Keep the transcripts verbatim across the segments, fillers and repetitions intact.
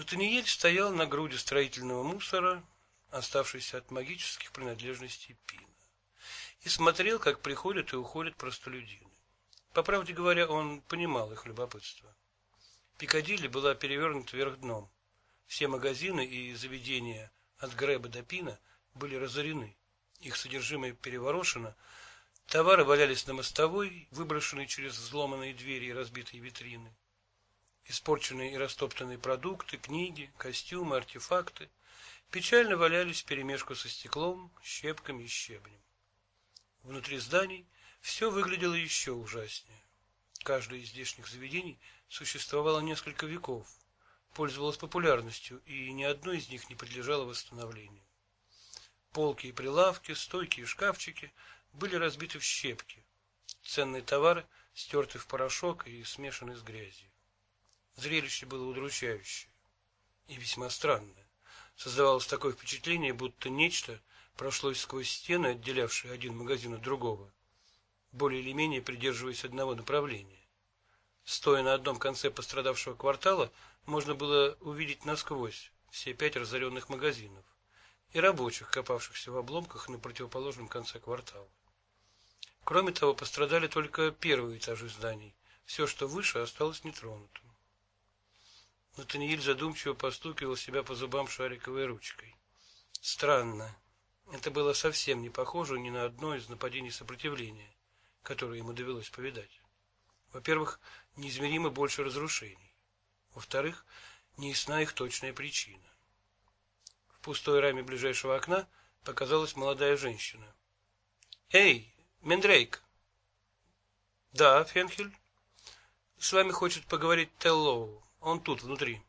Натаниэль стоял на груди строительного мусора, оставшейся от магических принадлежностей Пина, и смотрел, как приходят и уходят простолюдины. По правде говоря, он понимал их любопытство. Пикадилли была перевернута вверх дном. Все магазины и заведения от Грэба до Пина были разорены, их содержимое переворошено, товары валялись на мостовой, выброшенные через взломанные двери и разбитые витрины. Испорченные и растоптанные продукты, книги, костюмы, артефакты печально валялись вперемешку со стеклом, щепками и щебнем. Внутри зданий все выглядело еще ужаснее. Каждое из здешних заведений существовало несколько веков, пользовалось популярностью, и ни одно из них не подлежало восстановлению. Полки и прилавки, стойки и шкафчики были разбиты в щепки, ценные товары стерты в порошок и смешаны с грязью. Зрелище было удручающее и весьма странное. Создавалось такое впечатление, будто нечто прошло сквозь стены, отделявшие один магазин от другого, более или менее придерживаясь одного направления. Стоя на одном конце пострадавшего квартала, можно было увидеть насквозь все пять разоренных магазинов и рабочих, копавшихся в обломках на противоположном конце квартала. Кроме того, пострадали только первые этажи зданий. Все, что выше, осталось нетронутым. Натаниэль задумчиво постукивал себя по зубам шариковой ручкой. Странно. Это было совсем не похоже ни на одно из нападений сопротивления, которые ему довелось повидать. Во-первых, неизмеримо больше разрушений. Во-вторых, неясна их точная причина. В пустой раме ближайшего окна показалась молодая женщина. «Эй, Мендрейк!» «Да, Фенхель?» «С вами хочет поговорить Теллоу. Он тут, внутри».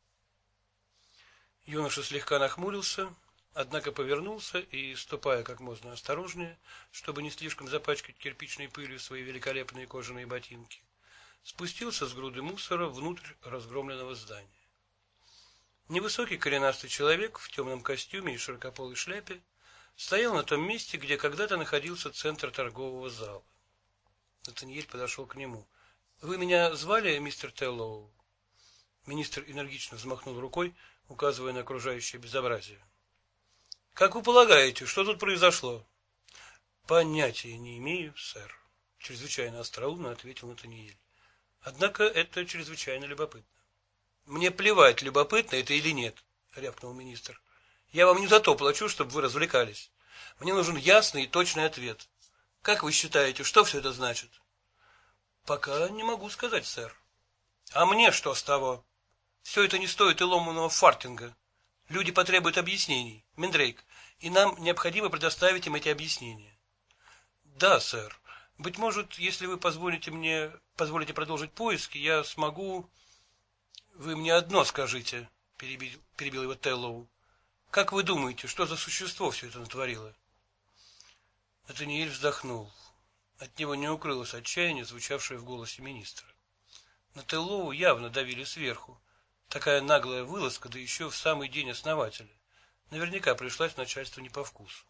Юноша слегка нахмурился, однако повернулся и, ступая как можно осторожнее, чтобы не слишком запачкать кирпичной пылью свои великолепные кожаные ботинки, спустился с груды мусора внутрь разгромленного здания. Невысокий коренастый человек в темном костюме и широкополой шляпе стоял на том месте, где когда-то находился центр торгового зала. Натаниэль подошел к нему. «Вы меня звали, мистер Теллоу?» Министр энергично взмахнул рукой, указывая на окружающее безобразие. «Как вы полагаете, что тут произошло?» «Понятия не имею, сэр», — чрезвычайно остроумно ответил Натаниэль. «Однако это чрезвычайно любопытно». «Мне плевать, любопытно это или нет», — рявкнул министр. «Я вам не за то плачу, чтобы вы развлекались. Мне нужен ясный и точный ответ. Как вы считаете, что все это значит?» «Пока не могу сказать, сэр». «А мне что с того? Все это не стоит и ломаного фартинга. Люди потребуют объяснений, Мендрейк, и нам необходимо предоставить им эти объяснения». «Да, сэр. Быть может, если вы позволите мне, позволите продолжить поиски, я смогу...» «Вы мне одно скажите», — перебил, перебил его Теллоу. «Как вы думаете, что за существо все это натворило?» Натаниэль вздохнул. От него не укрылось отчаяние, звучавшее в голосе министра. На Теллоу явно давили сверху. Такая наглая вылазка, да еще в самый день основателя. Наверняка пришлась начальству не по вкусу.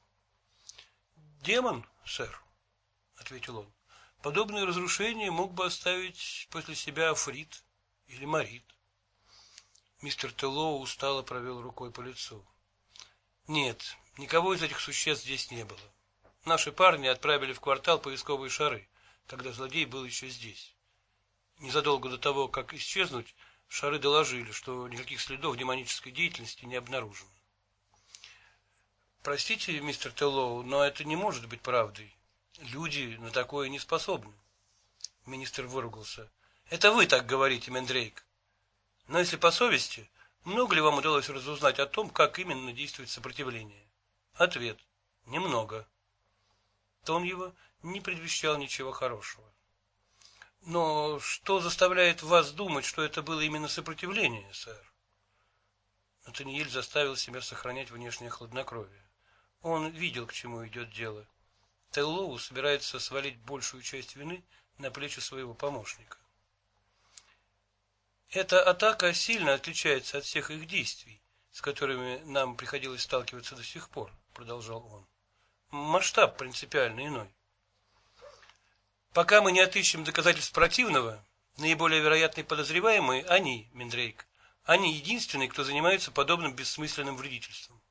«Демон, сэр», — ответил он. «Подобные разрушения мог бы оставить после себя Африт или Марит». Мистер Теллоу устало провел рукой по лицу. «Нет, никого из этих существ здесь не было. Наши парни отправили в квартал поисковые шары, когда злодей был еще здесь. Незадолго до того, как исчезнуть, шары доложили, что никаких следов демонической деятельности не обнаружено». «Простите, мистер Теллоу, но это не может быть правдой. Люди на такое не способны». Министр выругался. «Это вы так говорите, Мендрейк. Но если по совести, много ли вам удалось разузнать о том, как именно действует сопротивление?» Ответ. Немного. Тон его не предвещал ничего хорошего. «Но что заставляет вас думать, что это было именно сопротивление, сэр?» Натаниэль заставил себя сохранять внешнее хладнокровие. Он видел, к чему идет дело. Теллоу собирается свалить большую часть вины на плечи своего помощника. «Эта атака сильно отличается от всех их действий, с которыми нам приходилось сталкиваться до сих пор», — продолжал он. «Масштаб принципиально иной. Пока мы не отыщем доказательств противного, наиболее вероятные подозреваемые — они, Мендрейк, Они единственные, кто занимается подобным бессмысленным вредительством.